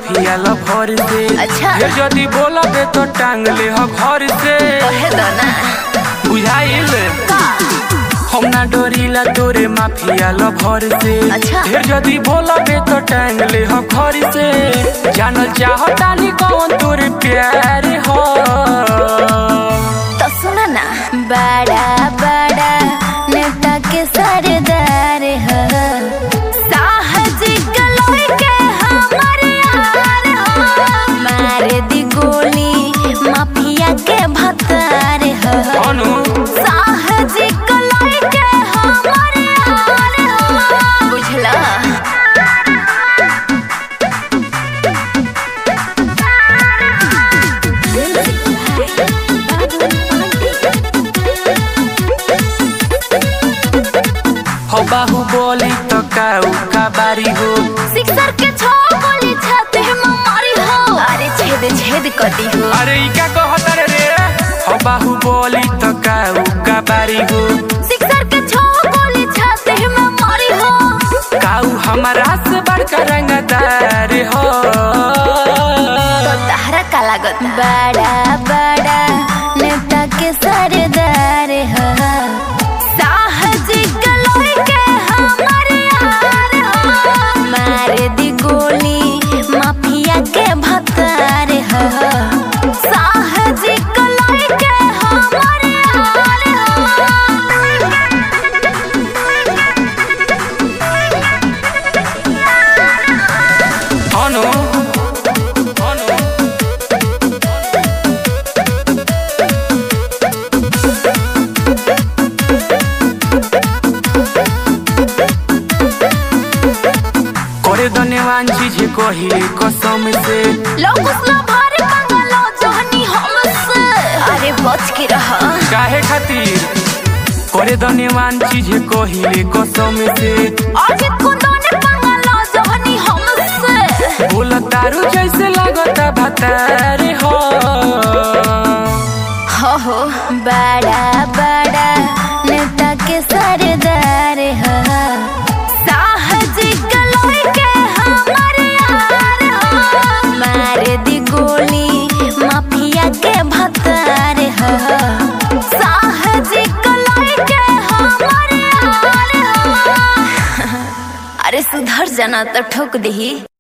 Mafia lover से। अच्छा। फिर जदी बोलबे तो टांग ले हो घर से। कहे दो ना बुझाइल हम ना डोरीला तोरे माफिया लभर से। अच्छा। फिर जदी बोलबे तो टांग ले हो घर से। जानल चाहतानी कौन तोरे प्यार हो। तो सुना ना बड़ा बड़ा नेता के सरदार हो। साहजिक लोई के हमारे यार हो। मार दी गोली माफिया के भतार हो। अनु साहजिक लोई के हमारे यार हो। बुझला हो बाहुबली तो काऊ का बारी हो। सिक्सर के छो गोली छाते में मारी हो। अरे छेद छेद कटी हो। अरे ई का कहत रे हो बाहुबली तो काऊ का बारी हो। सिक्सर के छो गोली छाते में मारी हो। काऊ हमारा से बड़का रंगदार हो। तो तहरा का लागत बड़ा बड़ा नेता के सरदार हो। साहजिक लोई के हमारे यार हो। मार दी गोली माफिया के भतार हो। साहजिक लोई के हमारे यार हो। अनु अनु करे धन्यवान चीज कहिले कसम से। लोकुस ना भारे मंगलो जहनी हमसे। अरे बच के रहा काहे खातिर करे धन्यवान चीज कहिले कसम से। आज कुंदन मंगलो जहनी हमसे। बोल तारू जैसे लागता भतार हो। हो बड़ा बड़ा नेता के सरदार हो। साहजिक लोई के हमारे यार हो। मार दी गोली माफिया के भतार हो। साहजिक लोई के हमारे यार हो। अरे सुधर जाना तो ठोक दही।